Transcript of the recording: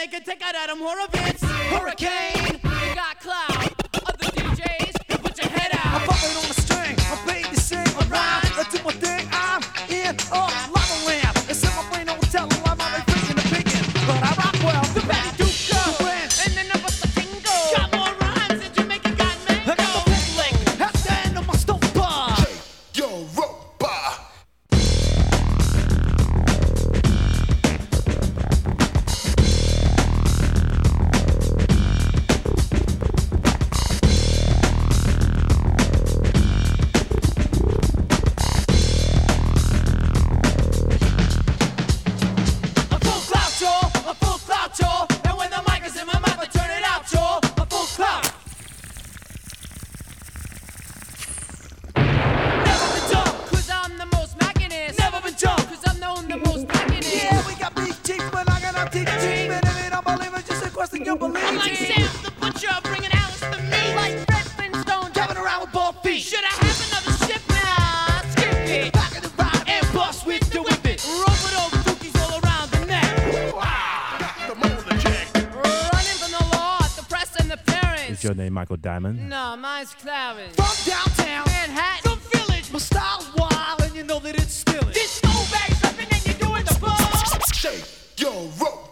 they can take out Adam Horovitz. Hurricane, you got cloud. Other DJs, you put your head out. I'm bumping on a string, I'm paid to sing a rhyme. I do my thing, I'm in a lava lamp. And some my brain don't tell them I'm already freaking the picking. But I rock well, the Betty Duke go. And then up the Kingo. Got more rhymes than Jamaica got mango. I got the bootleg at the end of my stove bar. Yo, Ropa. A full clout, y'all. And when the mic is in my mouth, I turn it out, y'all. A full clout. Never been dumb, cause I'm the most mackinest. Never been dumb, cause I'm known the most mackinest. Yeah, we got big cheeks, but I got our teeth cheap. And if you don't believe it, just a question you believe. I'm like Sam the Butcher, bringing Alice to me. Like Fred Flintstone, Driving around with bald feet. should I have another ship now? Skip it. Back in the ride And bust with the whip it. Rope it over dookies all around the neck. The motor check. Running from the law, the press and the parents. Is your name Michael Diamond? No, mine's Clarence. from downtown. Manhattan. The village. My style's wild, and you know that it's still it. This snowbag something and you're doing the ball. Shake your rope.